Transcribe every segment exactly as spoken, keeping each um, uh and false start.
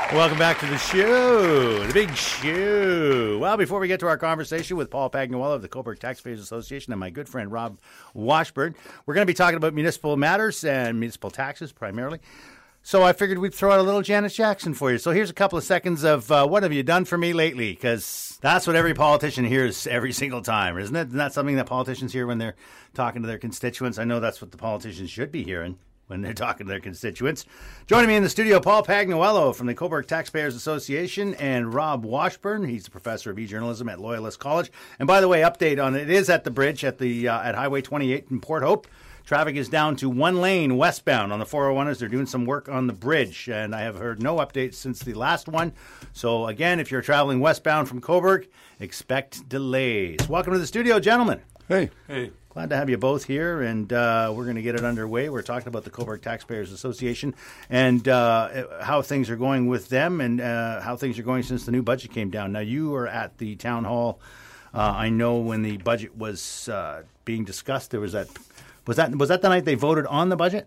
Welcome back to the show, the big show. Well, before we get to our conversation with Paul Pagnuolo of the Cobourg Taxpayers Association and my good friend Rob Washburn, we're going to be talking about municipal matters and municipal taxes primarily. So I figured we'd throw out a little Janet Jackson for you. So here's a couple of seconds of uh, what have you done for me lately? Because that's what every politician hears every single time, isn't it? Isn't that something that politicians hear when they're talking to their constituents? I know that's what the politicians should be hearing when they're talking to their constituents. Joining me in the studio, Paul Pagnuolo from the Cobourg Taxpayers Association and Rob Washburn. He's the professor of e-journalism at Loyalist College. And by the way, update on it is at the bridge at the uh, at Highway twenty-eight in Port Hope. Traffic is down to one lane westbound on the four oh one as they're doing some work on the bridge. And I have heard no updates since the last one. So again, if you're traveling westbound from Cobourg, expect delays. Welcome to the studio, gentlemen. Hey. Hey. Glad to have you both here, and uh, we're going to get it underway. We're talking about the Cobourg Taxpayers Association and uh, how things are going with them and uh, how things are going since the new budget came down. Now, you were at the town hall. Uh, I know when the budget was uh, being discussed, there was that was that was that the night they voted on the budget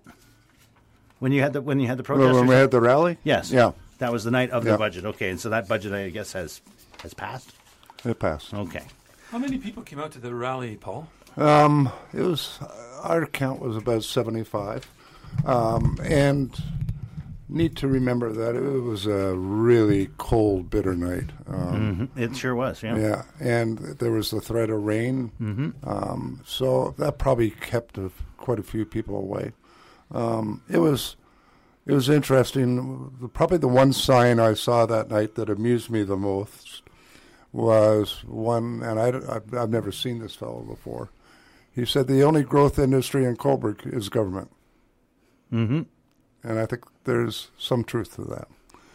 when you had the when you had the protest. When we had the rally. Yes. Yeah. That was the night of yeah. the budget. Okay, and so that budget, I guess, has has passed. It passed. Okay. How many people came out to the rally, Paul? Um, it was our count was about seventy-five, um, and need to remember that it was a really cold, bitter night. Um, mm-hmm. It sure was, yeah. Yeah, and there was the threat of rain, mm-hmm. um, so that probably kept a, quite a few people away. Um, it was it was interesting. Probably the one sign I saw that night that amused me the most was one, and I, I've, I've never seen this fellow before. He said the only growth industry in Cobourg is government. Mm-hmm. And I think there's some truth to that.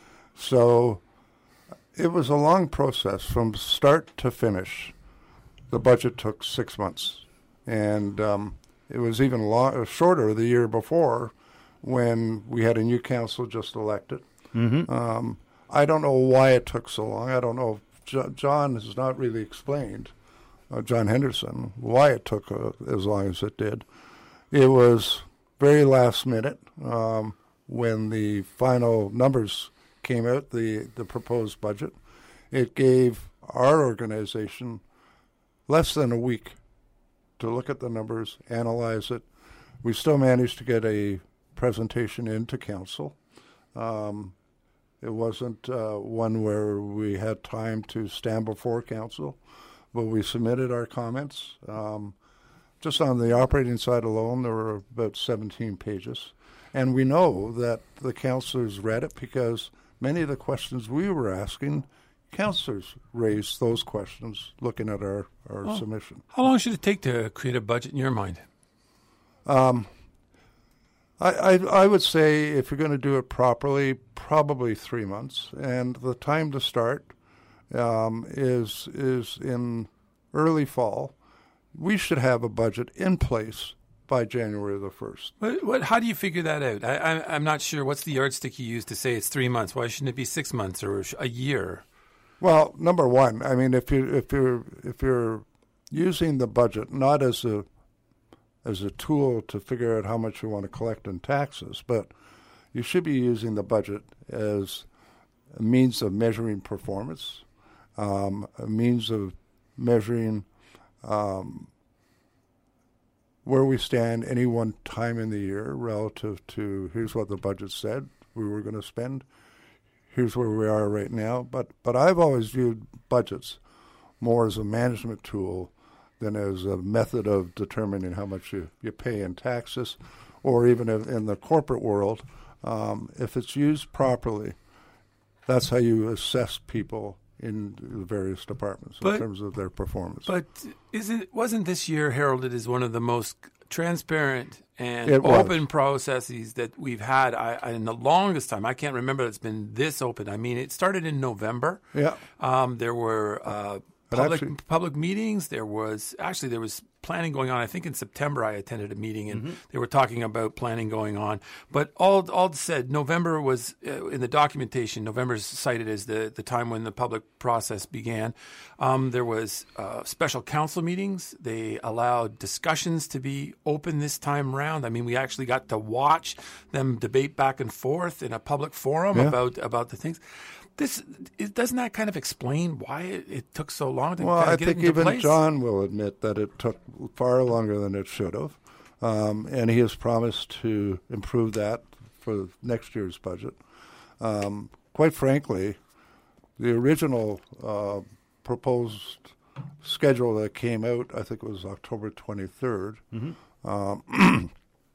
So it was a long process from start to finish. The budget took six months. And um, it was even long, shorter the year before when we had a new council just elected. Mm-hmm. Um, I don't know why it took so long. I don't know. If John has not really explained. Uh, John Henderson, why it took uh, as long as it did. It was very last minute um, when the final numbers came out, the, the proposed budget. It gave our organization less than a week to look at the numbers, analyze it. We still managed to get a presentation into council. Um, it wasn't uh, one where we had time to stand before council. But we submitted our comments. Um, just on the operating side alone, there were about seventeen pages. And we know that the councillors read it because many of the questions we were asking, councillors raised those questions looking at our, our oh. submission. How long should it take to create a budget in your mind? Um, I, I, I would say if you're going to do it properly, probably three months. And the time to start Um, is is in early fall. We should have a budget in place by January the first. What, what, how do you figure that out? I, I, I'm not sure. What's the yardstick you use to say it's three months? Why shouldn't it be six months or a year? Well, number one, I mean, if you if you're if you're using the budget not as a as a tool to figure out how much you want to collect in taxes, but you should be using the budget as a means of measuring performance. Um, a means of measuring um, where we stand any one time in the year relative to here's what the budget said we were going to spend, here's where we are right now. But but I've always viewed budgets more as a management tool than as a method of determining how much you, you pay in taxes, or even if in the corporate world, um, if it's used properly, that's how you assess people in the various departments but, in terms of their performance. But isn't wasn't this year heralded as one of the most transparent and It open was. processes that we've had I, I, in the longest time? I can't remember that it's been this open. I mean, it started in November. Yeah. Um, there were uh, public actually, public meetings. There was actually there was planning going on. I think in September I attended a meeting and mm-hmm. they were talking about planning going on. But all all said, November was, uh, in the documentation, November is cited as the, the time when the public process began. Um, there was uh, special council meetings. They allowed discussions to be open this time around. I mean, we actually got to watch them debate back and forth in a public forum yeah. about, about the things. This it, doesn't that kind of explain why it, it took so long to well, kind of I get think it into even place? John will admit that it took far longer than it should have, um, and he has promised to improve that for next year's budget. Um, quite frankly, the original uh, proposed schedule that came out, I think it was October twenty-third, mm-hmm. um,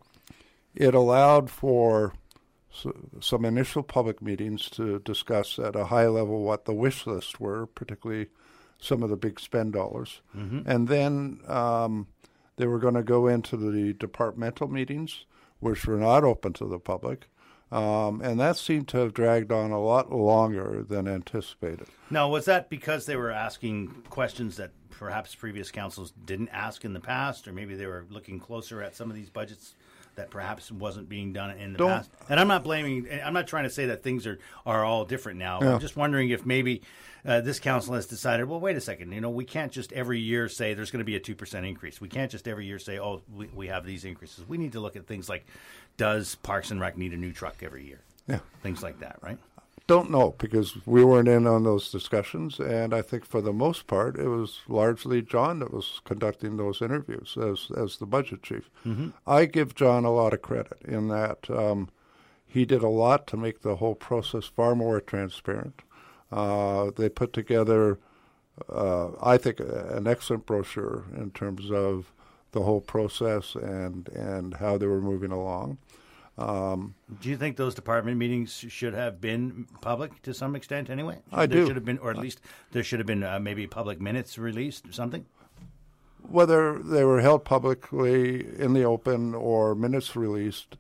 it allowed for So, some initial public meetings to discuss at a high level what the wish lists were, particularly some of the big spend dollars. Mm-hmm. And then um, they were going to go into the departmental meetings, which were not open to the public. Um, and that seemed to have dragged on a lot longer than anticipated. Now, was that because they were asking questions that perhaps previous councils didn't ask in the past, or maybe they were looking closer at some of these budgets that perhaps wasn't being done in the Don't, past? And I'm not blaming, I'm not trying to say that things are, are all different now. Yeah. I'm just wondering if maybe uh, this council has decided, well, wait a second, you know, we can't just every year say there's going to be a two percent increase. We can't just every year say, oh, we, we have these increases. We need to look at things like, does Parks and Rec need a new truck every year? Yeah. Things like that, right? Don't know, because we weren't in on those discussions, and I think for the most part it was largely John that was conducting those interviews as as the budget chief. Mm-hmm. I give John a lot of credit in that um, he did a lot to make the whole process far more transparent. Uh, they put together, uh, I think, an excellent brochure in terms of the whole process and, and how they were moving along. Um, do you think those department meetings should have been public to some extent anyway? I there do. Should have been, or at least there should have been uh, maybe public minutes released or something? Whether they were held publicly in the open or minutes released,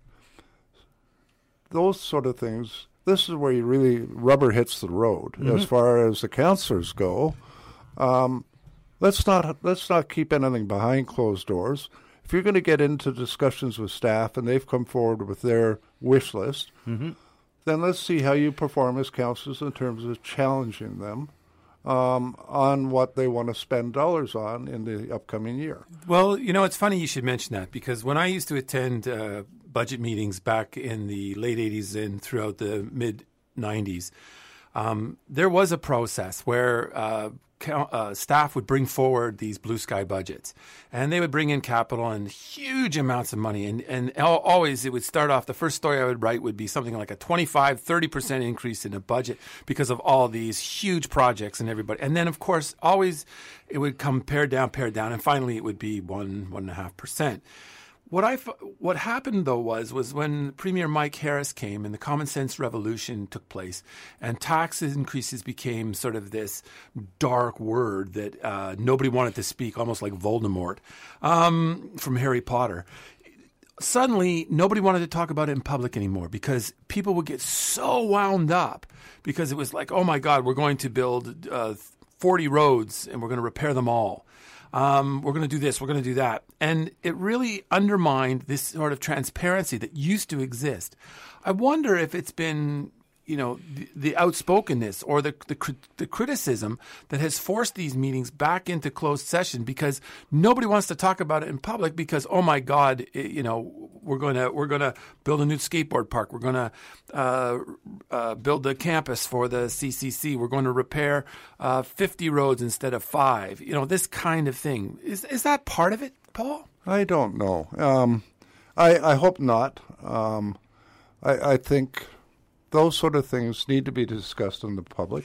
those sort of things, this is where you really rubber hits the road. Mm-hmm. As far as the councillors go, um, let's not let's not keep anything behind closed doors. If you're going to get into discussions with staff and they've come forward with their wish list, mm-hmm. then let's see how you perform as councillors in terms of challenging them um, on what they want to spend dollars on in the upcoming year. Well, you know, it's funny you should mention that, because when I used to attend uh, budget meetings back in the late eighties and throughout the mid nineties, um, there was a process where uh, Uh, staff would bring forward these blue sky budgets, and they would bring in capital and huge amounts of money. And, and always it would start off, the first story I would write would be something like a twenty-five, thirty percent increase in the budget because of all these huge projects and everybody. And then, of course, always it would come pared down, pared down, and finally it would be one, one and a half percent. What I what happened though was was when Premier Mike Harris came and the common sense revolution took place, and tax increases became sort of this dark word that uh, nobody wanted to speak, almost like Voldemort um, from Harry Potter. Suddenly, nobody wanted to talk about it in public anymore, because people would get so wound up because it was like, oh my God, we're going to build uh, forty roads and we're going to repair them all. Um, we're going to do this, we're going to do that. And it really undermined this sort of transparency that used to exist. I wonder if it's been, you know, the, the outspokenness or the, the the criticism that has forced these meetings back into closed session, because nobody wants to talk about it in public because, oh my God, it, you know, we're going to we're going to build a new skateboard park. We're going to uh, uh, build a campus for the C C C. We're going to repair uh, fifty roads instead of five. You know, this kind of thing. Is is that part of it, Paul? I don't know. Um, I I hope not. Um, I I think those sort of things need to be discussed in the public,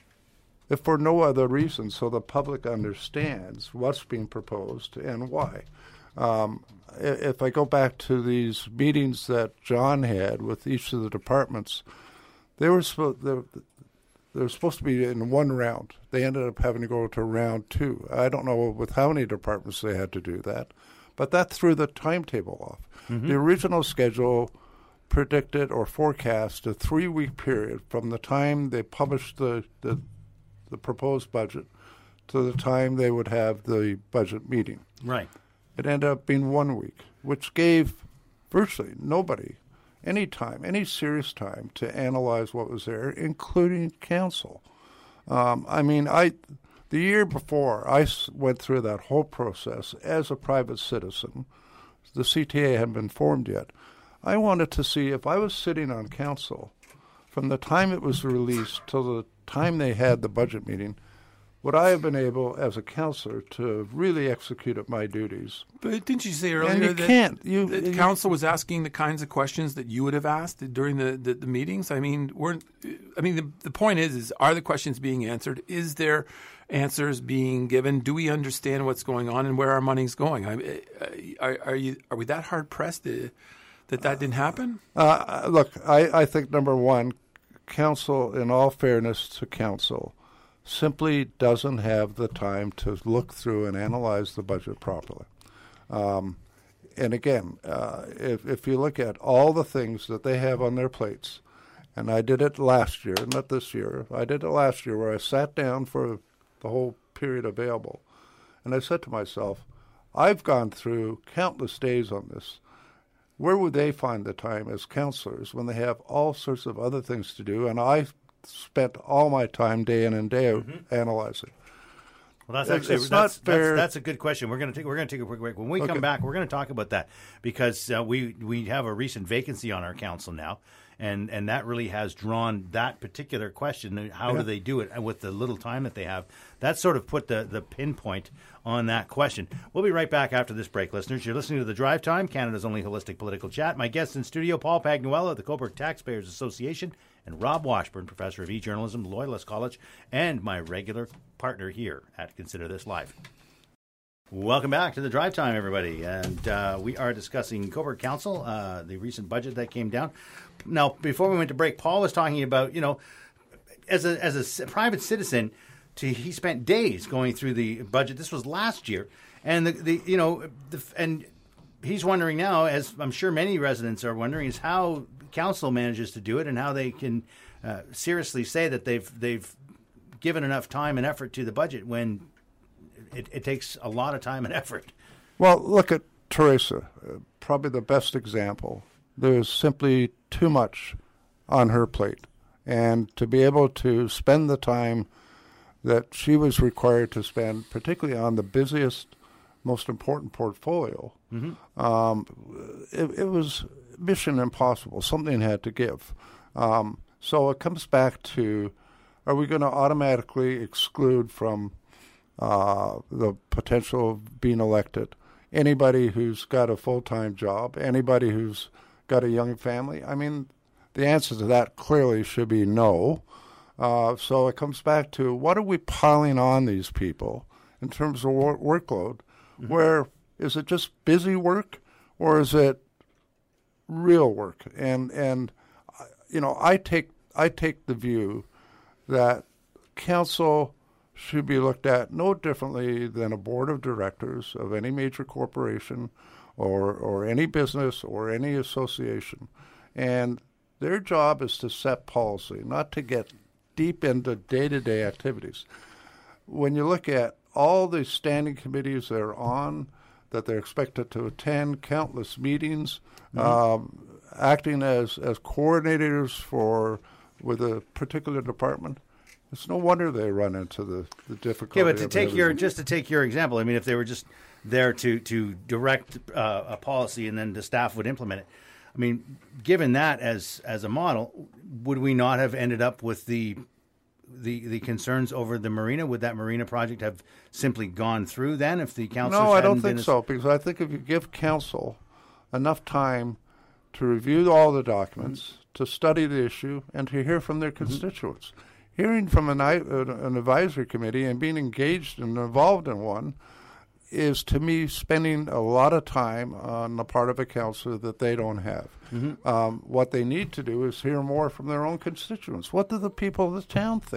if for no other reason, so the public understands what's being proposed and why. Um, if I go back to these meetings that John had with each of the departments, they were supposed they, they were supposed to be in one round. They ended up having to go to round two. I don't know with how many departments they had to do that, but that threw the timetable off. Mm-hmm. The original schedule predicted or forecast a three-week period from the time they published the, the the proposed budget to the time they would have the budget meeting. Right. It ended up being one week, which gave virtually nobody any time, any serious time to analyze what was there, including council. Um, I mean, I the year before, I went through that whole process as a private citizen. The C T A hadn't been formed yet. I wanted to see if I was sitting on council from the time it was released till the time they had the budget meeting, would I have been able, as a councillor, to really execute my duties? But didn't you say earlier and you that, can't. You, that you, council was asking the kinds of questions that you would have asked during the, the, the meetings? I mean, weren't I mean the the point is, is are the questions being answered? Is there answers being given? Do we understand what's going on and where our money's going? I, are, are you are we that hard pressed to, that that didn't happen? Uh, look, I, I think number one, council, in all fairness to council, simply doesn't have the time to look through and analyze the budget properly. Um, and again, uh, if, if you look at all the things that they have on their plates, and I did it last year, not this year, I did it last year where I sat down for the whole period available, and I said to myself, I've gone through countless days on this. Where would they find the time as councillors when they have all sorts of other things to do? And I spent all my time day in and day out mm-hmm. analyzing. Well, that's actually it's that's, not fair. That's, that's a good question. We're going to take we're going to take a quick break. When we okay. come back, we're going to talk about that because uh, we we have a recent vacancy on our council now, and and that really has drawn that particular question. How yeah. do they do it with the little time that they have? That sort of put the the pinpoint on that question. We'll be right back after this break, listeners. You're listening to The Drive Time, Canada's only holistic political chat. My guests in studio, Paul Pagnuolo of the Cobourg Taxpayers Association, and Rob Washburn, professor of e-journalism, Loyalist College, and my regular partner here at Consider This Live. Welcome back to The Drive Time, everybody. And uh, we are discussing Cobourg Council, uh, the recent budget that came down. Now, before we went to break, Paul was talking about, you know, as a as a private citizen, to, he spent days going through the budget. This was last year. And, the, the you know, the, and he's wondering now, as I'm sure many residents are wondering, is how council manages to do it and how they can uh, seriously say that they've they've given enough time and effort to the budget when it, it takes a lot of time and effort. Well, look at Teresa, uh, probably the best example. There's simply too much on her plate. And to be able to spend the time that she was required to spend, particularly on the busiest, most important portfolio, mm-hmm. um, it, it was mission impossible. Something had to give. Um, so it comes back to, are we going to automatically exclude from uh, the potential of being elected anybody who's got a full-time job, anybody who's got a young family? I mean, the answer to that clearly should be no. Uh, so it comes back to, what are we piling on these people in terms of wor- workload? Mm-hmm. Where is it just busy work, or is it real work? And and you know, I take I take the view that council should be looked at no differently than a board of directors of any major corporation or or any business or any association. And their job is to set policy, not to get deep into day-to-day activities. When you look at all the standing committees they're on, that they're expected to attend, countless meetings, mm-hmm. um, acting as, as coordinators for with a particular department, it's no wonder they run into the, the difficulty. Yeah, but to take everything. your just to take your example, I mean, if they were just there to to direct uh, a policy and then the staff would implement it, I mean, given that as as a model, would we not have ended up with the the the concerns over the marina? Would that marina project have simply gone through then if the council? No, I don't think so, because I think if you give council enough time to review all the documents, mm-hmm. to study the issue, and to hear from their constituents, mm-hmm. hearing from an, an advisory committee and being engaged and involved in one is, to me, spending a lot of time on the part of a councillor that they don't have. Mm-hmm. Um, what they need to do is hear more from their own constituents. What do the people of the town think?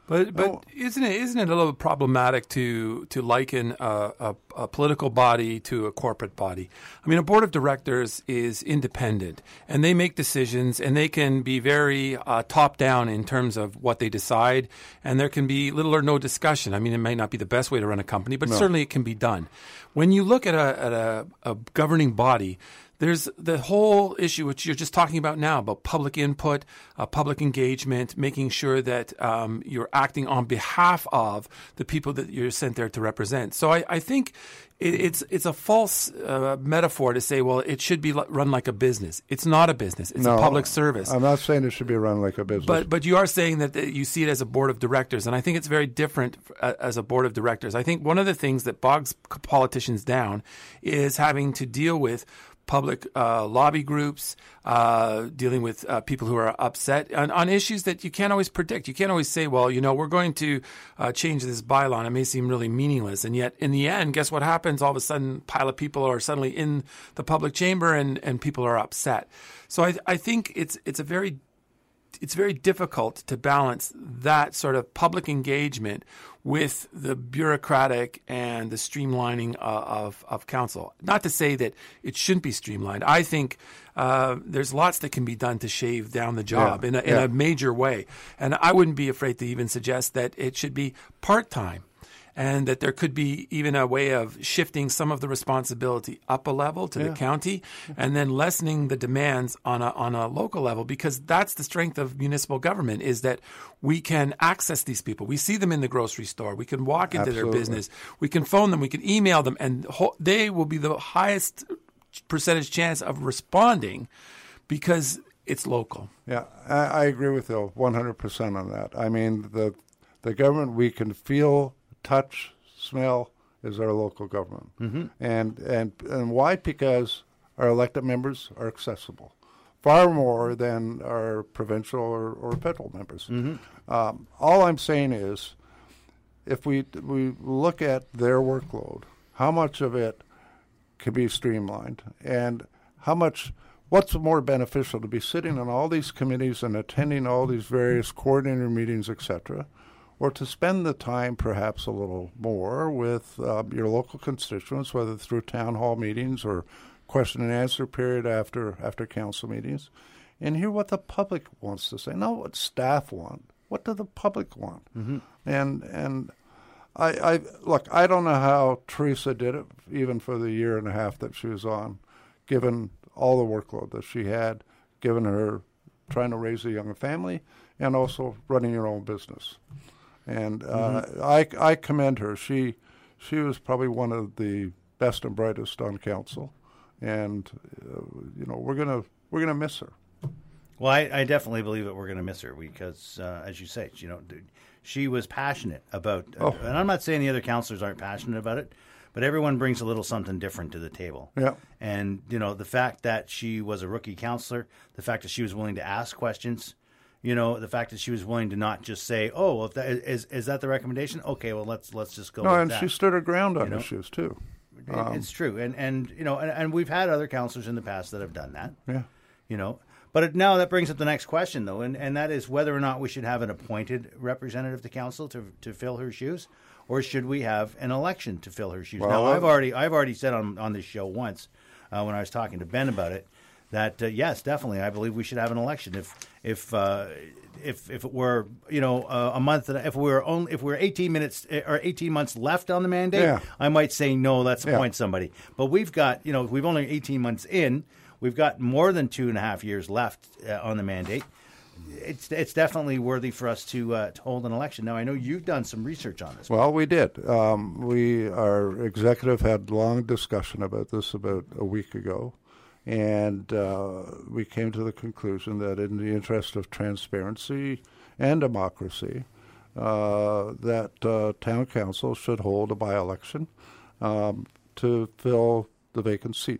But but Oh. isn't it isn't it a little problematic to to liken a, a, a political body to a corporate body? I mean, a board of directors is independent, and they make decisions, and they can be very uh, top down in terms of what they decide, and there can be little or no discussion. I mean, it may not be the best way to run a company, but No. certainly it can be done. When you look at a at a, a governing body, there's the whole issue which you're just talking about now about public input, uh, public engagement, making sure that um, you're acting on behalf of the people that you're sent there to represent. So I, I think it, it's it's a false uh, metaphor to say, well, it should be l- run like a business. It's not a business. It's No, a public service. I'm not saying it should be run like a business. But but you are saying that the, you see it as a board of directors, and I think it's very different uh, as a board of directors. I think one of the things that bogs politicians down is having to deal with public uh, lobby groups, uh, dealing with uh, people who are upset on, on issues that you can't always predict. You can't always say, well, you know, we're going to uh, change this bylaw, and it may seem really meaningless. And yet, in the end, guess what happens? All of a sudden, a pile of people are suddenly in the public chamber, and, and people are upset. So I, I think it's it's a very it's very difficult to balance that sort of public engagement with the bureaucratic and the streamlining uh, of, of council. Not to say that it shouldn't be streamlined. I think uh, there's lots that can be done to shave down the job Yeah, in, a, in yeah. a major way. And I wouldn't be afraid to even suggest that it should be part-time, and that there could be even a way of shifting some of the responsibility up a level to Yeah. the county, and then lessening the demands on a on a local level, because that's the strength of municipal government, is that we can access these people. We see them in the grocery store. We can walk into Absolutely. their business. We can phone them. We can email them, and ho- they will be the highest percentage chance of responding because it's local. Yeah, I, I agree with you one hundred percent on that. I mean, the the government we can feel, touch, smell is our local government. Mm-hmm. And, and, and why? Because our elected members are accessible, far more than our provincial or, or federal members. Mm-hmm. Um, all I'm saying is, if we we look at their workload, how much of it can be streamlined, and how much, what's more beneficial, to be sitting on all these committees and attending all these various coordinator meetings, et cetera, or to spend the time perhaps a little more with uh, your local constituents, whether through town hall meetings or question and answer period after after council meetings, and hear what the public wants to say, not what staff want. What do the public want? Mm-hmm. And and I, I look, I don't know how Teresa did it, even for the year and a half that she was on, given all the workload that she had, given her trying to raise a young family and also running your own business. And uh, mm-hmm. I, I commend her. She she was probably one of the best and brightest on council, and uh, you know we're gonna we're gonna miss her. Well, I, I definitely believe that we're going to miss her because, uh, as you say, you know, she was passionate about, uh, Oh. and I'm not saying the other councillors aren't passionate about it, but everyone brings a little something different to the table. Yeah. And you know, the fact that she was a rookie councillor, the fact that she was willing to ask questions. You know, the fact that she was willing to not just say, "Oh, well, if that, is is that the recommendation? Okay, well, let's let's just go." No, with and that. she stood her ground on You know? issues too. It- Um, it's true, and and you know, and, and we've had other councillors in the past that have done that. Yeah. You know, but it, now that brings up the next question, though, and, and that is whether or not we should have an appointed representative to council to to fill her shoes, or should we have an election to fill her shoes? Well, now, uh, I've already I've already said on on this show once uh, when I was talking to Ben about it that uh, yes, definitely, I believe we should have an election if if. Uh, If if it were you know uh, a month if we were only if we were eighteen minutes or eighteen months left on the mandate, Yeah. I might say no, let's Yeah. appoint somebody. But we've got you know we've only eighteen months in, we've got more than two and a half years left uh, on the mandate. It's it's definitely worthy for us to uh, to hold an election. Now I know you've done some research on this. Well, we did. Um, we our executive had long discussion about this about a week ago. And uh, we came to the conclusion that in the interest of transparency and democracy, uh, that uh, town council should hold a by-election um, to fill the vacant seat.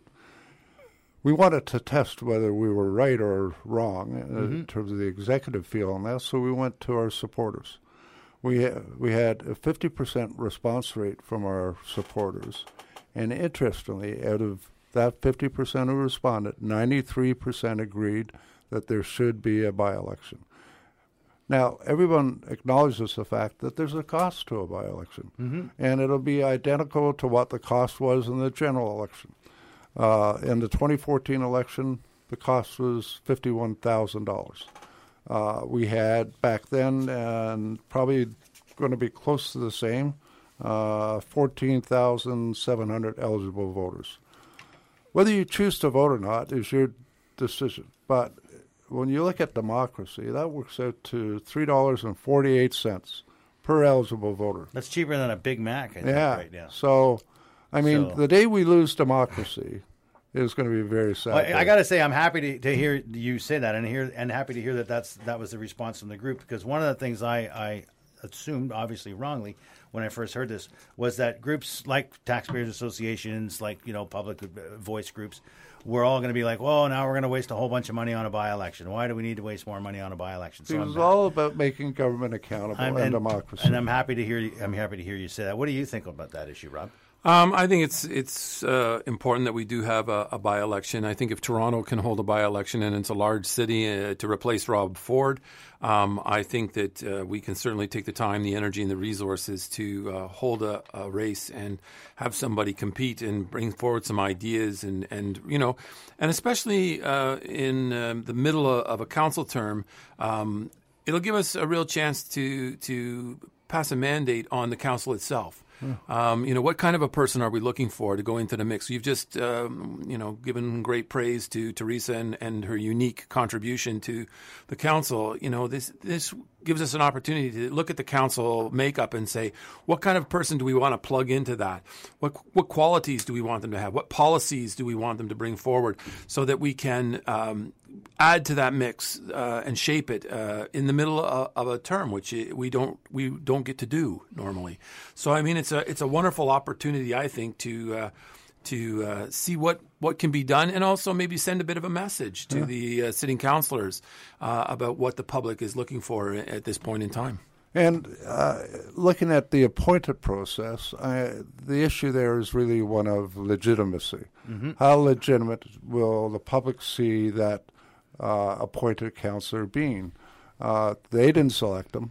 We wanted to test whether we were right or wrong mm-hmm. in terms of the executive feel on that, so we went to our supporters. We, ha- we had a fifty percent response rate from our supporters, and interestingly, out of that fifty percent who responded, ninety-three percent agreed that there should be a by-election. Now, everyone acknowledges the fact that there's a cost to a by-election, mm-hmm. and it'll be identical to what the cost was in the general election. Uh, in the twenty fourteen election, the cost was fifty-one thousand dollars. Uh, we had back then, and probably going to be close to the same, uh, fourteen thousand seven hundred eligible voters. Whether you choose to vote or not is your decision, but when you look at democracy, that works out to three dollars and forty-eight cents per eligible voter. That's cheaper than a Big Mac, I think, yeah. right now. So, I mean, So- the day we lose democracy is going to be a very sad. Well, day. I got to say, I'm happy to, to hear you say that, and hear and happy to hear that that's that was the response from the group. Because one of the things I, I assumed, obviously wrongly, when I first heard this, was that groups like taxpayers associations, like you know public voice groups, we're all going to be like, well, now we're going to waste a whole bunch of money on a by-election. Why do we need to waste more money on a by-election? So it I'm was ha- all about making government accountable I'm- and, and democracy. And I'm happy to hear you, I'm happy to hear you say that. What do you think about that issue, Rob? Um, I think it's it's uh, important that we do have a, a by-election. I think if Toronto can hold a by-election and it's a large city uh, to replace Rob Ford, um, I think that uh, we can certainly take the time, the energy, and the resources to uh, hold a, a race and have somebody compete and bring forward some ideas and, and you know, and especially uh, in um, the middle of, of a council term, um, it'll give us a real chance to to pass a mandate on the council itself. Um, you know, what kind of a person are we looking for to go into the mix? You've just, um, you know, given great praise to Teresa and, and her unique contribution to the council. You know, this this gives us an opportunity to look at the council makeup and say, what kind of person do we want to plug into that? What what qualities do we want them to have? What policies do we want them to bring forward so that we can um, add to that mix uh, and shape it uh, in the middle of, of a term, which we don't we don't get to do normally. So I mean, it's a it's a wonderful opportunity, I think, to uh, to uh, see what, what can be done, and also maybe send a bit of a message to yeah. the uh, sitting councillors uh, about what the public is looking for at this point in time. And uh, looking at the appointed process, I, the issue there is really one of legitimacy. Mm-hmm. How legitimate will the public see that uh, appointed councillor being? Uh, they didn't select them.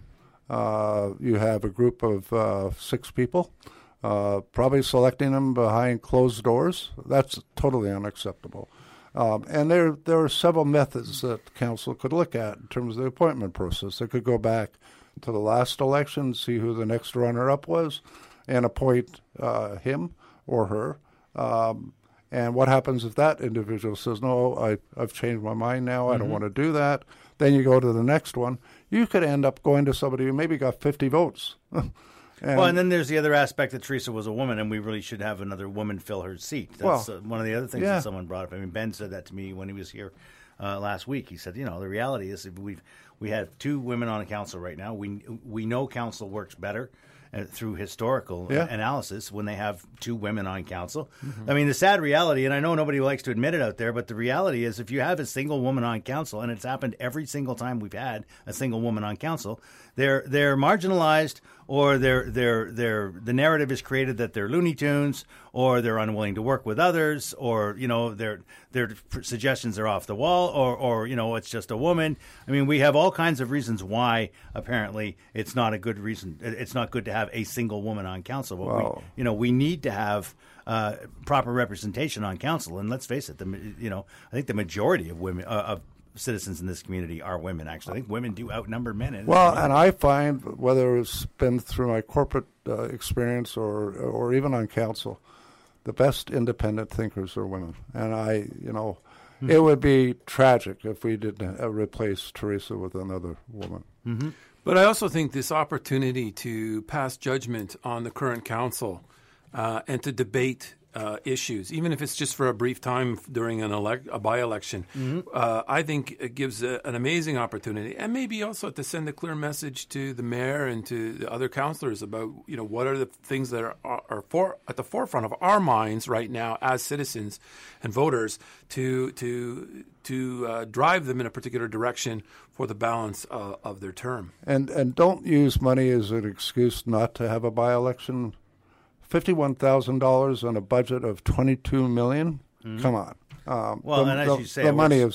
Uh, you have a group of uh, six people, uh, probably selecting them behind closed doors. That's totally unacceptable. Um, and there there are several methods that council could look at in terms of the appointment process. They could go back to the last election, see who the next runner-up was, and appoint uh, him or her. Um, and what happens if that individual says, no, I, I've changed my mind now, I mm-hmm. don't want to do that. Then you go to the next one. You could end up going to somebody who maybe got fifty votes. and, well, and then there's the other aspect that Teresa was a woman, and we really should have another woman fill her seat. That's well, uh, one of the other things yeah. that someone brought up. I mean, Ben said that to me when he was here uh, last week. He said, you know, the reality is we've we have two women on a council right now. We we know council works better uh, through historical yeah. analysis when they have two women on council. Mm-hmm. I mean, the sad reality, and I know nobody likes to admit it out there, but the reality is if you have a single woman on council, and it's happened every single time we've had a single woman on council, they're they're marginalized, or they're they're they're the narrative is created that they're Looney Tunes, or they're unwilling to work with others, or you know their their suggestions are off the wall, or or you know it's just a woman. I mean, we have all kinds of reasons why apparently it's not a good reason. It's not good to have a single woman on council. But wow. we, you know, we need to have uh, proper representation on council. And let's face it, the you know I think the majority of women uh, of citizens in this community are women. Actually, I think women do outnumber men. In well, and I find whether it's been through my corporate uh, experience or or even on council, the best independent thinkers are women. And I, you know, mm-hmm. it would be tragic if we didn't uh, replace Teresa with another woman. Mm-hmm. But I also think this opportunity to pass judgment on the current council uh, and to debate Uh, issues, even if it's just for a brief time during an elect- a by-election, mm-hmm. uh, I think it gives a, an amazing opportunity, and maybe also to send a clear message to the mayor and to the other councillors about, you know, what are the things that are, are, are for, at the forefront of our minds right now as citizens and voters to to to uh, drive them in a particular direction for the balance uh, of their term. And and don't use money as an excuse not to have a by-election. Fifty-one thousand dollars on a budget of twenty-two million. Mm-hmm. Come on. Um, well, the, and as the, you say, the it money works, is there.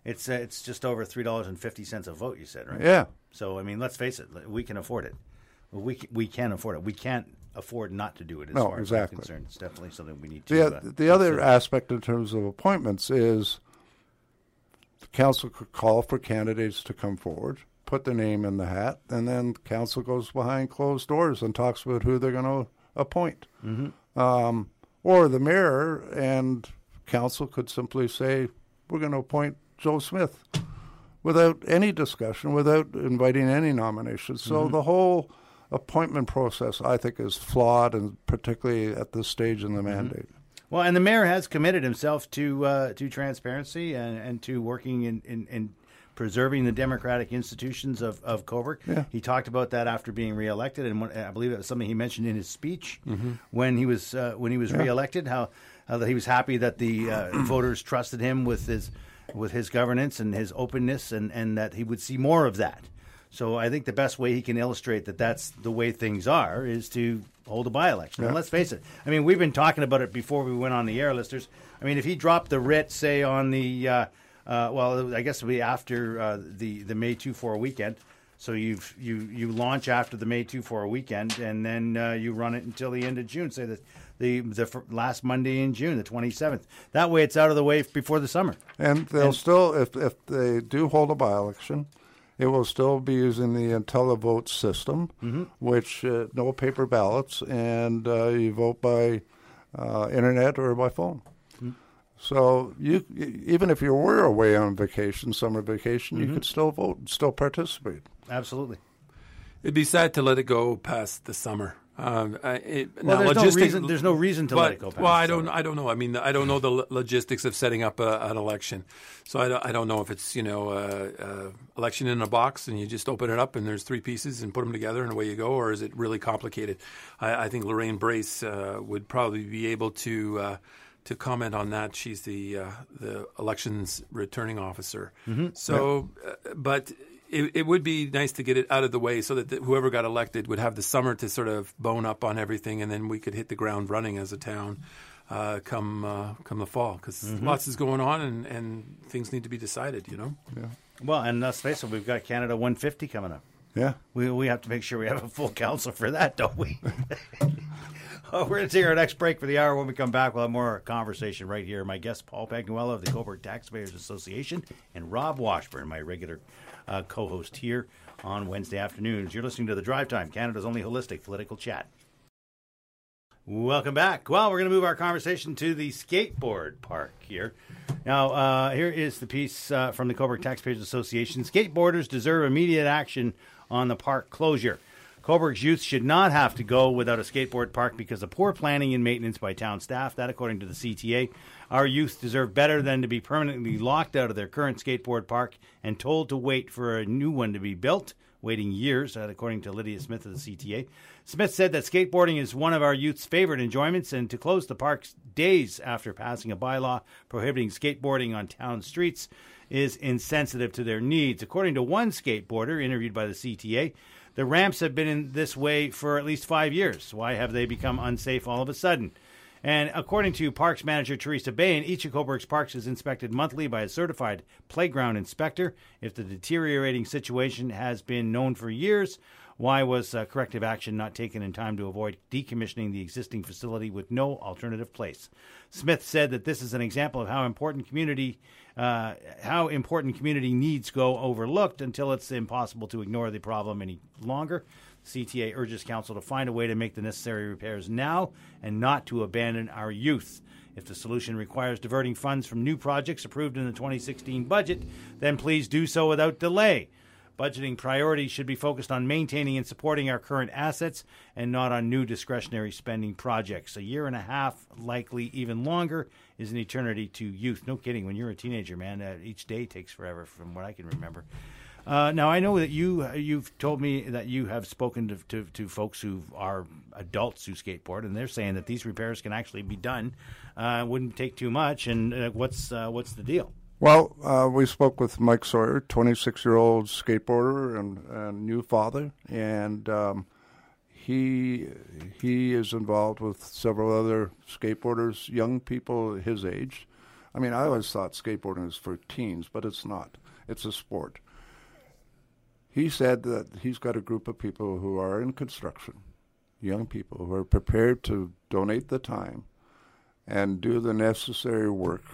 It's uh, it's just over three dollars and fifty cents a vote. You said, right? Yeah. So I mean, let's face it, we can afford it. We we can afford it. We can't afford not to do it. As No, far exactly. as I'm concerned, it's definitely something we need to. The, Uh, the other consider. aspect in terms of appointments is the council could call for candidates to come forward, put their name in the hat, and then council goes behind closed doors and talks about who they're going to appoint. Mm-hmm. Um, or the mayor and council could simply say, we're going to appoint Joe Smith without any discussion, without inviting any nominations. So Mm-hmm. the whole appointment process, I think, is flawed, and particularly at this stage in the mandate. Well, and the mayor has committed himself to uh, to transparency and, and to working in, in, in preserving the democratic institutions of, of Cobourg. Yeah. He talked about that after being reelected, and what, I believe it was something he mentioned in his speech when he was uh, when he was reelected. How, how that he was happy that the uh, voters trusted him with his with his governance and his openness, and, and that he would see more of that. So I think the best way he can illustrate that that's the way things are is to hold a by-election. Yeah. And let's face it. I mean, we've been talking about it before we went on the air, listeners. I mean, if he dropped the writ, say, on the, uh, uh, well, I guess it would be after uh, the, the May two four weekend. So you've, you you launch after the May two four weekend, and then uh, you run it until the end of June, say the, the, the f- last Monday in June, the twenty-seventh. That way it's out of the way before the summer. And they'll And- still, if if they do hold a by-election, it will still be using the IntelliVote system, Mm-hmm. which uh, no paper ballots, and uh, you vote by uh, internet or by phone. Mm-hmm. So you, even if you were away on vacation, summer vacation, Mm-hmm. you could still vote, and still participate. Absolutely. It'd be sad to let it go past the summer. Um, I, it, Well, now, there's, no logistic- reason, there's no reason to but, let it go past. Well, I the don't. summer. I don't know. I mean, I don't know the lo- logistics of setting up a, an election, so I don't, I don't know if it's you know uh, uh, election in a box and you just open it up and there's three pieces and put them together and away you go, or is it really complicated? I, I think Lorraine Brace uh, would probably be able to uh, to comment on that. She's the uh, the elections returning officer. Mm-hmm. So, uh, but. It, it would be nice to get it out of the way so that the, whoever got elected would have the summer to sort of bone up on everything, and then we could hit the ground running as a town uh, come uh, come the fall, because Mm-hmm. lots is going on and, and things need to be decided, you know? Yeah, Well, and let's face it, we've got Canada one fifty coming up. yeah. We we have to make sure we have a full council for that, don't we? Oh, we're going to take our next break for the hour. When we come back, we'll have more conversation right here. My guest, Paul Pagnuolo of the Cobourg Taxpayers Association, and Rob Washburn, my regular uh, co-host here on Wednesday afternoons. You're listening to The Drive Time, Canada's only holistic political chat. Welcome back. Well, we're going to move our conversation to the skateboard park here. Now, uh, here is the piece uh, from the Cobourg Taxpayers Association. Skateboarders deserve immediate action on the park closure. Cobourg's youth should not have to go without a skateboard park because of poor planning and maintenance by town staff. That, according to the C T A. Our youth deserve better than to be permanently locked out of their current skateboard park and told to wait for a new one to be built, waiting years, that according to Lydia Smith of the C T A. Smith said that skateboarding is one of our youth's favorite enjoyments, and to close the parks days after passing a bylaw prohibiting skateboarding on town streets is insensitive to their needs. According to one skateboarder interviewed by the C T A, the ramps have been in this way for at least five years. Why have they become unsafe all of a sudden? And according to Parks Manager Teresa Bain, each of Cobourg's parks is inspected monthly by a certified playground inspector. If the deteriorating situation has been known for years, why was uh, corrective action not taken in time to avoid decommissioning the existing facility with no alternative place? Smith said that this is an example of how important community uh, how important community needs go overlooked until it's impossible to ignore the problem any longer. C T A urges council to find a way to make the necessary repairs now and not to abandon our youth. If the solution requires diverting funds from new projects approved in the twenty sixteen budget, then please do so without delay. Budgeting priorities should be focused on maintaining and supporting our current assets and not on new discretionary spending projects. A year and a half, likely even longer, is an eternity to youth. No kidding. When you're a teenager, man, uh, each day takes forever from what I can remember. Uh, now, I know that you, you've told me that you have spoken to, to, to folks who are adults who skateboard, and they're saying that these repairs can actually be done. Uh, wouldn't take too much. And uh, what's uh, what's the deal? Well, uh, we spoke with Mike Sawyer, twenty-six-year-old skateboarder and, and new father, and um, he he is involved with several other skateboarders, young people his age, I mean, I always thought skateboarding was for teens, but it's not. It's a sport. He said that he's got a group of people who are in construction, young people who are prepared to donate the time and do the necessary work.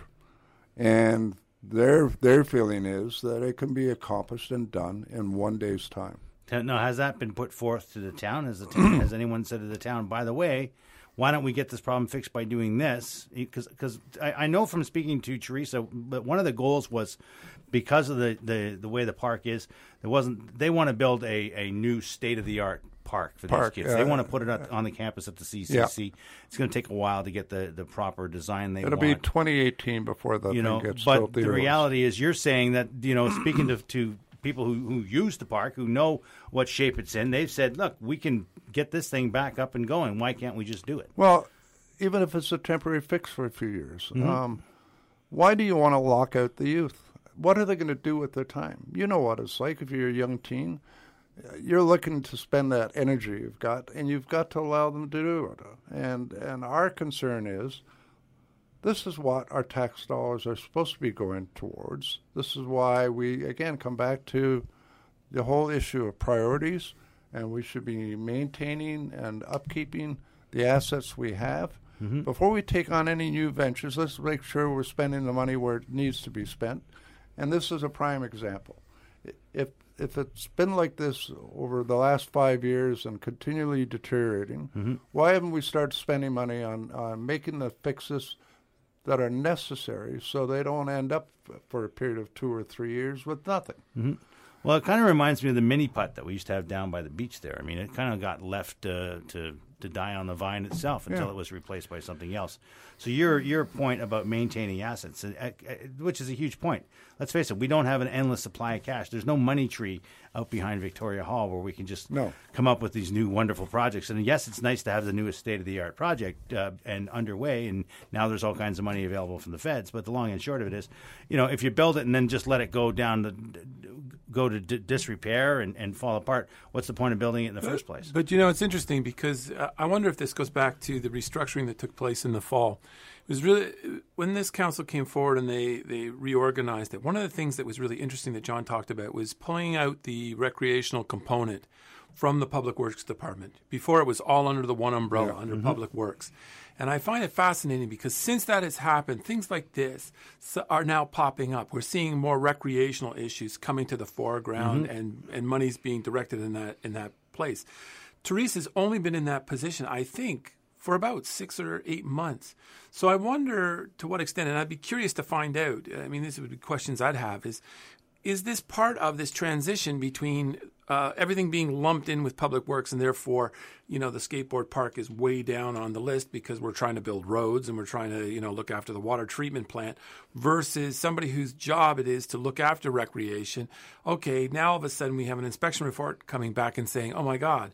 And their their feeling is that it can be accomplished and done in one day's time. Now, has that been put forth to the town? Has, the town, has anyone said to the town, by the way, why don't we get this problem fixed by doing this? Because I, I know from speaking to Teresa, but one of the goals was because of the, the, the way the park is, there wasn't. They want to build a, a new state-of-the-art park for Park, these kids. uh, they want to put it up on the campus at the C C C. Yeah. It's going to take a while to get the, the proper design they It'll want. be twenty eighteen before the you thing know, gets but built. the reality is, you're saying that, you know, speaking to, to people who, who use the park, who know what shape it's in, they've said, look, we can get this thing back up and going. Why can't we just do it? Well, even if it's a temporary fix for a few years, Mm-hmm. um, why do you want to lock out the youth? What are they going to do with their time? You know what it's like if you're a young teen. You're looking to spend that energy you've got, and you've got to allow them to do it. And and our concern is, this is what our tax dollars are supposed to be going towards. This is why we, again, come back to the whole issue of priorities, and we should be maintaining and upkeeping the assets we have. Mm-hmm. Before we take on any new ventures, let's make sure we're spending the money where it needs to be spent. And this is a prime example. If if it's been like this over the last five years and continually deteriorating, mm-hmm. why haven't we started spending money on, on making the fixes that are necessary so they don't end up for a period of two or three years with nothing? Mm-hmm. Well, it kind of reminds me of the mini putt that we used to have down by the beach there. I mean, it kind of got left uh, to to die on the vine itself until yeah. it was replaced by something else. So your your point about maintaining assets, uh, uh, which is a huge point. Let's face it, we don't have an endless supply of cash. There's no money tree out behind Victoria Hall where we can just no. come up with these new wonderful projects. And yes, it's nice to have the newest state-of-the-art project uh, and underway, and now there's all kinds of money available from the feds. But the long and short of it is, you know, if you build it and then just let it go down to go to d- disrepair and, and fall apart, what's the point of building it in the first place? But, you know, it's interesting because uh, I wonder if this goes back to the restructuring that took place in the fall. It was really, when this council came forward and they, they reorganized it, one of the things that was really interesting that John talked about was pulling out the recreational component from the Public Works Department. Before, it was all under the one umbrella, yeah. under mm-hmm. Public Works. And I find it fascinating because since that has happened, things like this are now popping up. We're seeing more recreational issues coming to the foreground, mm-hmm. and, and money's being directed in that in that place. Teresa's only been in that position, I think, for about six or eight months. So I wonder to what extent, and I'd be curious to find out, I mean, these would be questions I'd have, is is this part of this transition between uh, everything being lumped in with Public Works and therefore, you know, the skateboard park is way down on the list because we're trying to build roads and we're trying to, you know, look after the water treatment plant versus somebody whose job it is to look after recreation. Okay, now all of a sudden we have an inspection report coming back and saying, oh my God,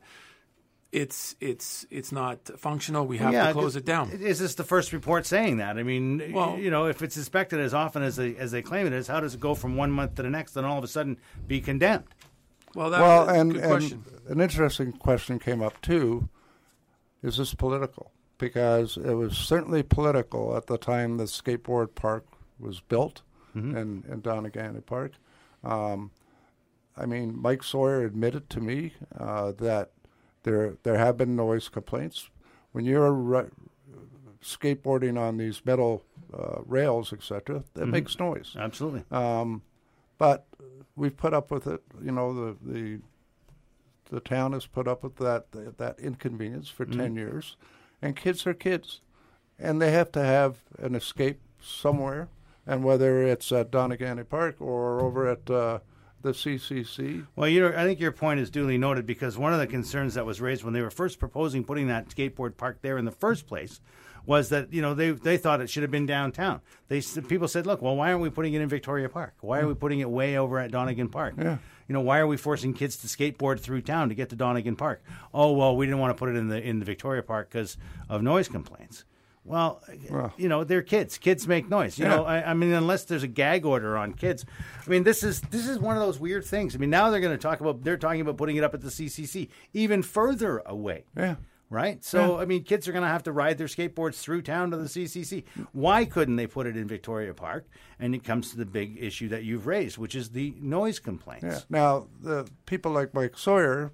It's it's it's not functional. We have yeah, to close it down. Is this the first report saying that? I mean, well, you know, if it's inspected as often as they as they claim it is, how does it go from one month to the next and all of a sudden be condemned? Well, that's well, a and, good and question. An interesting question came up too. Is this political? Because it was certainly political at the time the skateboard park was built mm-hmm. in, in Donegana Park. Um, I mean, Mike Sawyer admitted to me uh, that There there have been noise complaints. When you're re- skateboarding on these metal uh, rails, et cetera, that mm-hmm. makes noise. Absolutely. Um, but we've put up with it. You know, the the, the town has put up with that that, that inconvenience for mm-hmm. ten years. And kids are kids. And they have to have an escape somewhere. And whether it's at Donegana Park or over at Uh, the C C C. Well, you know, I think your point is duly noted because one of the concerns that was raised when they were first proposing putting that skateboard park there in the first place was that, you know, they they thought it should have been downtown. They people said, look, well, why aren't we putting it in Victoria Park? Why are we putting it way over at Donegan Park? Yeah. You know, why are we forcing kids to skateboard through town to get to Donegan Park? Oh, well, we didn't want to put it in the in the Victoria Park because of noise complaints. Well, well, you know, they're kids. Kids make noise. You yeah. know, I, I mean, unless there's a gag order on kids. I mean, this is this is one of those weird things. I mean, now they're going to talk about, they're talking about putting it up at the C C C, even further away. Yeah. right? So, Yeah. I mean, kids are going to have to ride their skateboards through town to the C C C. Why couldn't they put it in Victoria Park? And it comes to the big issue that you've raised, which is the noise complaints. Yeah. Now, the people like Mike Sawyer,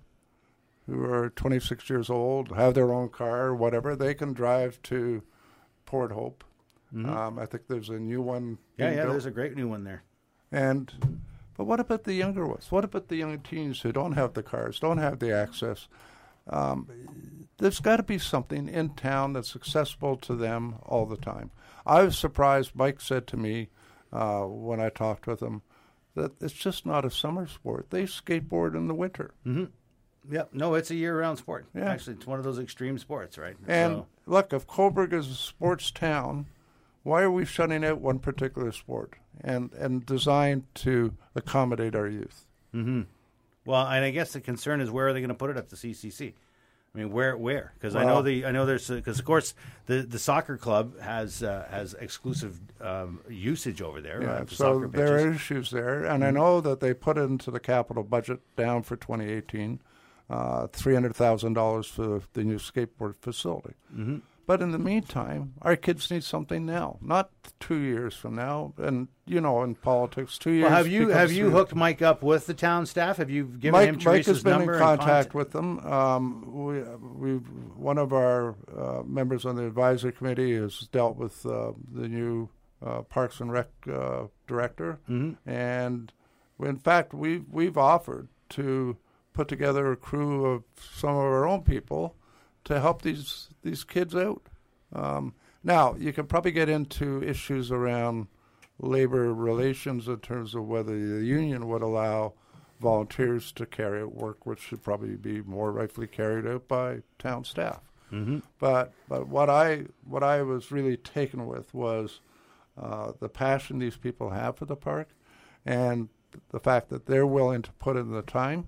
who are twenty-six years old, have their own car, whatever, they can drive to Port Hope. Mm-hmm. Um, I think there's a new one. Yeah, yeah, built. there's a great new one there. And, but what about the younger ones? What about the young teens who don't have the cars, don't have the access? Um, there's got to be something in town that's accessible to them all the time. I was surprised. Mike said to me uh, when I talked with him that it's just not a summer sport. They skateboard in the winter. Mm-hmm. Yep. No, it's a year-round sport. Yeah. Actually, it's one of those extreme sports, right? And so. look, if Cobourg is a sports town, why are we shutting out one particular sport and, and designed to accommodate our youth? Mm-hmm. Well, and I guess the concern is where are they going to put it at the C C C? I mean, where, where? Because well, I know the I know there's because of course the, the soccer club has uh, has exclusive um, usage over there. Yeah, uh, the so soccer there pitches. are issues there, and mm-hmm. I know that they put into the capital budget down for twenty eighteen, uh, three hundred thousand dollars for the new skateboard facility. Mm-hmm. But in the meantime, our kids need something now, not two years from now. And you know, in politics, two years. Well, have you have becomes you three. hooked Mike up with the town staff? Have you given Mike, him Mike Teresa's has been number in and contact with them. Um, we, we, one of our uh, members on the advisory committee has dealt with uh, the new uh, Parks and Rec uh, director, mm-hmm. and we, in fact, we've we've offered to put together a crew of some of our own people to help these these kids out. Um, now, you can probably get into issues around labor relations in terms of whether the union would allow volunteers to carry out work, which should probably be more rightfully carried out by town staff. Mm-hmm. But but what I what I was really taken with was uh, the passion these people have for the park, and the fact that they're willing to put in the time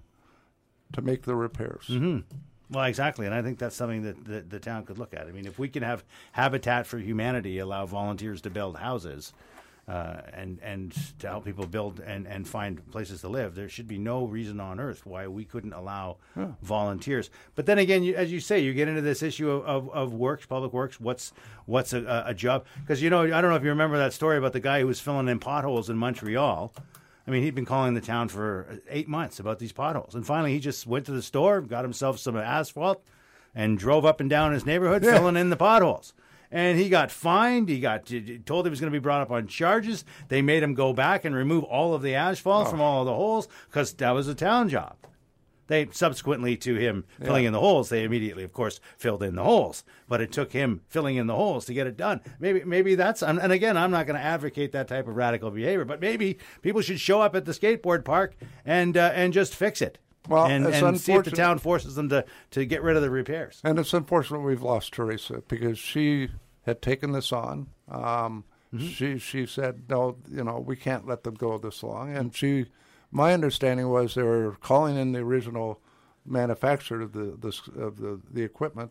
to make the repairs. Mm-hmm. Well, exactly, and I think that's something that the, the town could look at. I mean, if we can have Habitat for Humanity allow volunteers to build houses uh, and and to help people build and, and find places to live, there should be no reason on earth why we couldn't allow yeah. volunteers. But then again, you, as you say, you get into this issue of, of, of works, public works. What's what's a, a job? Because, you know, I don't know if you remember that story about the guy who was filling in potholes in Montreal. I mean, he'd been calling the town for eight months about these potholes. And finally, he just went to the store, got himself some asphalt, and drove up and down his neighborhood yeah. filling in the potholes. And he got fined. He got told he was going to be brought up on charges. They made him go back and remove all of the asphalt oh. from all of the holes because that was a town job. They subsequently to him yeah. filling in the holes, they immediately, of course, filled in the holes. But it took him filling in the holes to get it done. Maybe, maybe that's. And again, I'm not going to advocate that type of radical behavior. But maybe people should show up at the skateboard park and uh, and just fix it. Well, and, and see if the town forces them to, to get rid of the repairs. And it's unfortunate we've lost Teresa because she had taken this on. Um, mm-hmm. She she said, no, you know, we can't let them go this long. And she. My understanding was they were calling in the original manufacturer of the the, of the, the equipment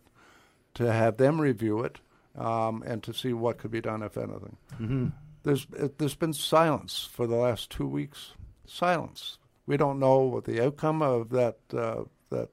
to have them review it um, and to see what could be done, if anything. Mm-hmm. There's it, there's been silence for the last two weeks. Silence. We don't know what the outcome of that uh, that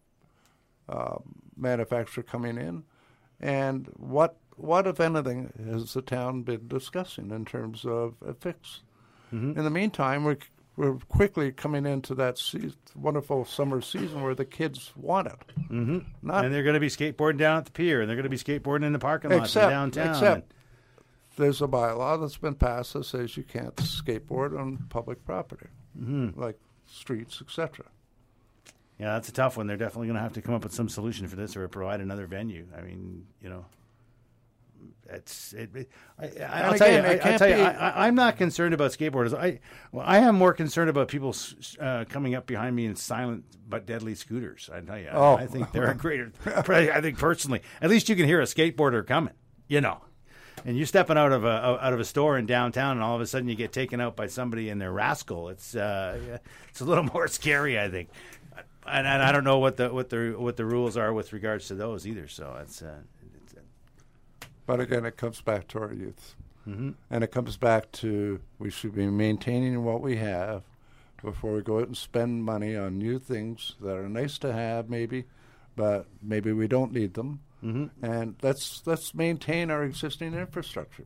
uh, manufacturer coming in, and what what if anything has the town been discussing in terms of a fix. Mm-hmm. In the meantime, we're We're quickly coming into that se- wonderful summer season where the kids want it. Mm-hmm. Not, and they're going to be skateboarding down at the pier, and they're going to be skateboarding in the parking lot except, downtown. Except there's a bylaw that's been passed that says you can't skateboard on public property, mm-hmm. like streets, et cetera. Yeah, that's a tough one. They're definitely going to have to come up with some solution for this or provide another venue. I mean, you know. It's. It, it, I, I'll tell again, you. I, I'll tell you. I, I'm not concerned about skateboarders. I. Well, I am more concerned about people uh, coming up behind me in silent but deadly scooters. I tell you. Oh. I, I think they're a greater. I think personally, at least you can hear a skateboarder coming. You know, and you're stepping out of a out of a store in downtown, and all of a sudden you get taken out by somebody in their rascal. It's. Uh, it's a little more scary, I think. And, and I don't know what the what the what the rules are with regards to those either. So it's. Uh, But again, it comes back to our youth. Mm-hmm. And it comes back to we should be maintaining what we have before we go out and spend money on new things that are nice to have maybe, but maybe we don't need them. Mm-hmm. And let's let's maintain our existing infrastructure.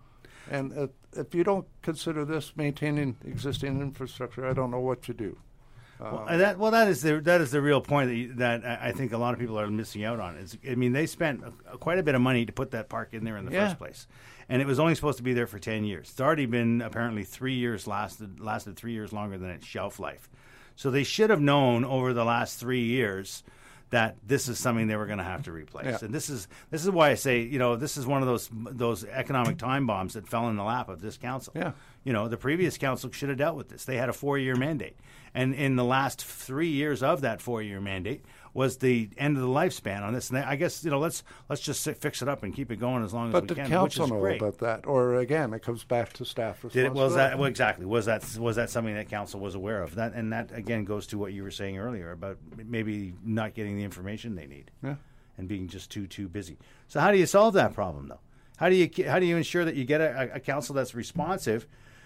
And uh, if you don't consider this maintaining existing infrastructure, I don't know what you do. Well, and that well, that is the that is the real point that, you, that I think a lot of people are missing out on. Is I mean, they spent a, quite a bit of money to put that park in there in the Yeah. first place, and it was only supposed to be there for ten years. It's already been apparently three years lasted lasted three years longer than its shelf life. So they should have known over the last three years that this is something they were going to have to replace. Yeah. And this is this is why I say, you know, this is one of those those economic time bombs that fell in the lap of this council. Yeah. You know, the previous council should have dealt with this. They had a four-year mandate. And in the last three years of that four-year mandate was the end of the lifespan on this. And I guess, you know, let's let's just sit, fix it up and keep it going as long as But we the can, council which is know great. about that, or again, it comes back to staff Did it, responsibility. was that well, exactly was that was that something that council was aware of? That and that again goes to what you were saying earlier about maybe not getting the information they need, Yeah. and being just too too busy. So how do you solve that problem though? How do you how do you ensure that you get a, a council that's responsive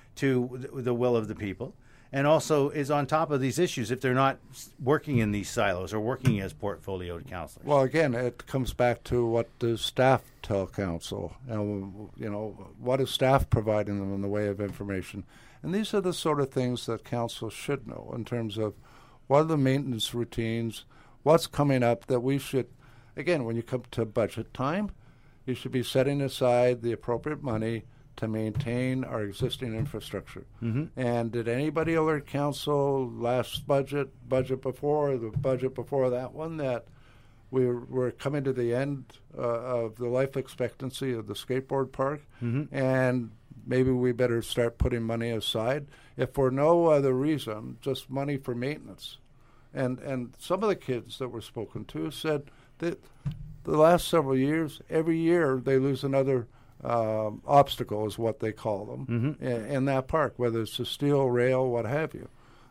to the, the will of the people, and also is on top of these issues if they're not working in these silos or working as portfolioed councillors? Well, again, it comes back to what does staff tell council, and you know, what is staff providing them in the way of information, and these are the sort of things that council should know in terms of what are the maintenance routines, what's coming up that we should, again, when you come to budget time, you should be setting aside the appropriate money to maintain our existing infrastructure. Mm-hmm. And did anybody alert council last budget, budget before, the budget before that one, that we were, we're coming to the end uh, of the life expectancy of the skateboard park, Mm-hmm. and maybe we better start putting money aside, if for no other reason, just money for maintenance. And and some of the kids that were spoken to said that the last several years, every year they lose another um, obstacle, is what they call them, Mm-hmm. in, in that park, whether it's a steel rail, what have you.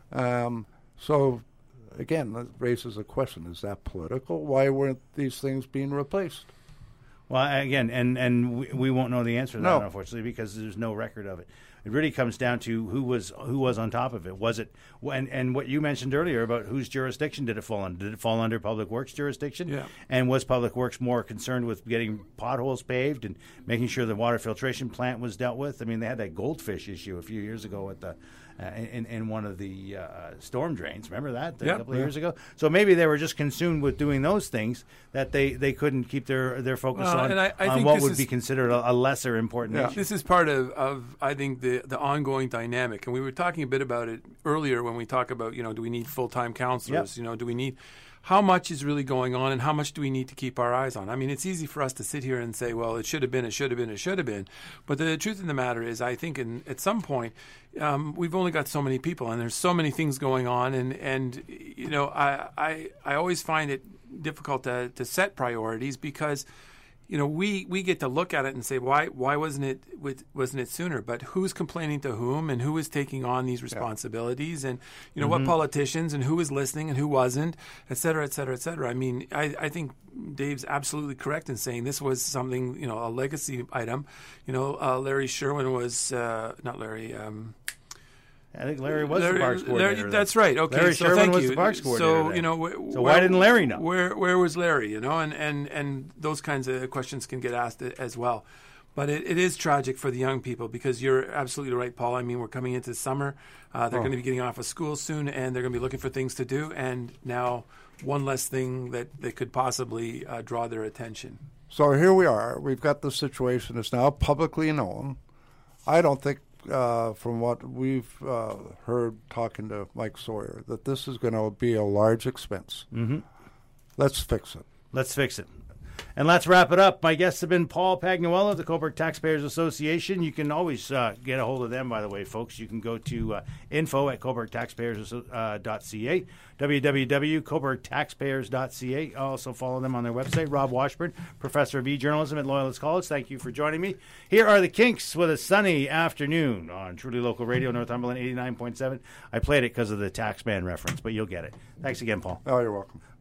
Um, so, again, that raises a question: is that political? Why weren't these things being replaced? Well, again, and, and we, we won't know the answer to No. that, unfortunately, because there's no record of it. It really comes down to who was who was on top of it. Was it and and what you mentioned earlier about whose jurisdiction did it fall under? Did it fall under Public Works jurisdiction? Yeah. And was Public Works more concerned with getting potholes paved and making sure the water filtration plant was dealt with? I mean, they had that goldfish issue a few years ago at the uh, in in one of the uh, storm drains. Remember that a Yep. couple of Yeah. years ago? So maybe they were just consumed with doing those things that they, they couldn't keep their their focus Well, on, and I- I on think what this would is- be considered a, a lesser important Yeah. issue. This is part of, of I think, the, the ongoing dynamic. And we were talking a bit about it earlier when we talk about, you know, do we need full-time counselors? Yep. You know, do we need – how much is really going on and how much do we need to keep our eyes on? I mean, it's easy for us to sit here and say, well, it should have been, it should have been, it should have been. But the truth of the matter is, I think in, at some point, um, we've only got so many people and there's so many things going on. And, and you know, I, I, I always find it difficult to, to set priorities because – you know, we, we get to look at it and say, why why wasn't it with, wasn't it sooner? But who's complaining to whom, and who is taking on these responsibilities, and you know Mm-hmm. what politicians, and who was listening, and who wasn't, et cetera, et cetera, et cetera. I mean, I, I think Dave's absolutely correct in saying this was something, you know, a legacy item. You know, uh, Larry Sherwin was uh, not Larry. Um, I think Larry was Larry, the parks Larry, coordinator. that's right. Okay, Larry so Sherwin thank was you. the parks coordinator So then. you know, wh- So where, why didn't Larry know? Where where was Larry? You know, and, and, and those kinds of questions can get asked as well. But it, it is tragic for the young people because you're absolutely right, Paul. I mean, we're coming into summer. Uh, they're Oh. going to be getting off of school soon, and they're going to be looking for things to do. And now, one less thing that, that could possibly uh, draw their attention. So here we are. We've got the situation. It's now publicly known. I don't think, uh, from what we've uh, heard talking to Mike Sawyer, that this is going to be a large expense. Mm-hmm. Let's fix it. Let's fix it. And let's wrap it up. My guests have been Paul Pagnuolo of the Cobourg Taxpayers Association. You can always uh, get a hold of them, by the way, folks. You can go to uh, info at cobourg taxpayers dot c a, w w w dot cobourg taxpayers dot c a. Also follow them on their website. Rob Washburn, Professor of E-Journalism at Loyalist College. Thank you for joining me. Here are the Kinks with a sunny afternoon on Truly Local Radio, Northumberland eighty-nine point seven. I played it because of the Taxman reference, but you'll get it. Thanks again, Paul. Oh, you're welcome.